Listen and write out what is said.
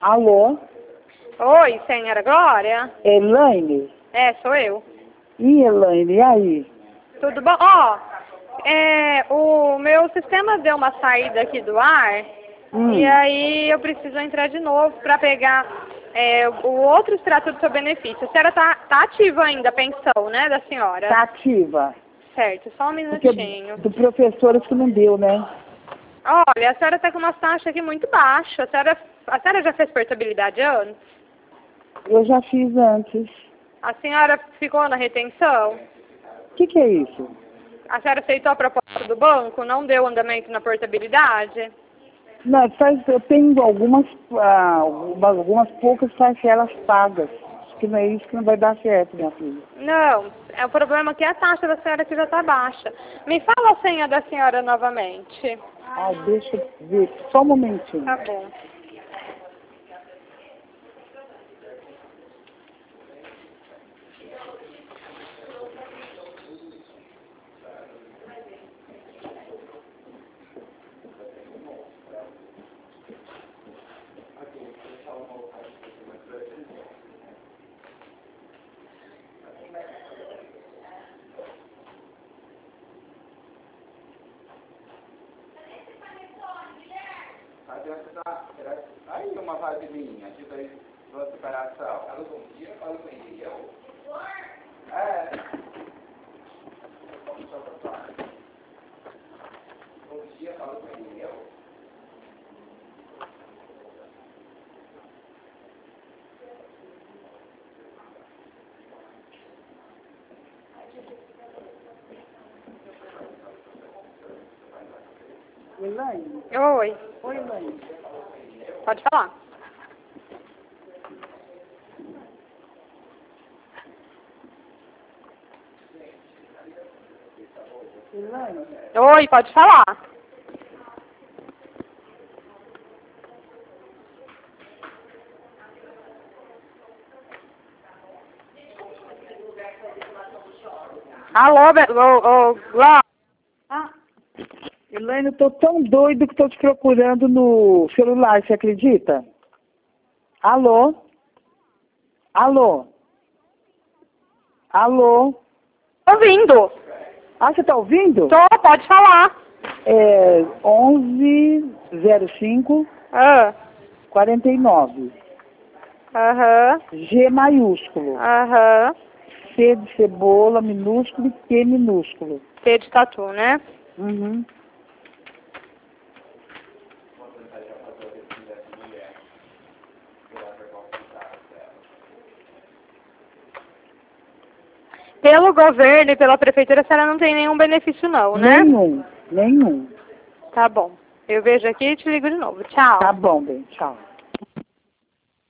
Alô? Oi, senhora Glória? Elaine? É, sou eu. E Elaine, e aí? Tudo bom? Ó, o meu sistema deu uma saída aqui do ar e aí eu preciso entrar de novo para pegar o outro extrato do seu benefício. A senhora tá ativa ainda a pensão, né, da senhora? Tá ativa. Certo, só um Porque minutinho. do professor acho que não deu, né? Olha, a senhora tá com uma taxa aqui muito baixa. A senhora já fez portabilidade antes? Eu já fiz antes. A senhora ficou na retenção? O que é isso? A senhora aceitou a proposta do banco? Não deu andamento na portabilidade? Não, eu tenho algumas poucas parcelas pagas. Acho que não é isso que não vai dar certo, minha filha. Não, o problema aqui é a taxa da senhora que já está baixa. Me fala a senha da senhora novamente. Ah, deixa eu ver, só um momentinho. Tá bom. Aí uma vasilhinha de duas separação. Fala bom dia, fala bom dia. É. Bom dia, fala bom dia. Elaine? Oi, Oi, Elaine. pode falar. Elaine? Oi, pode falar. Alô, Glória? Ah, Elaine, eu tô tão doido que tô te procurando no celular, você acredita? Alô? Alô? Alô? Ouvindo. Ah, você tá ouvindo? Tô, pode falar. É 1105 Ah, 49. aham, G maiúsculo. aham. C de cebola minúsculo e T minúsculo. T de tatu, né? Uhum. Pelo governo e pela prefeitura, a senhora não tem nenhum benefício não, né? Nenhum. Tá bom. Eu vejo aqui e te ligo de novo. Tchau. Tá bom, bem. Tchau.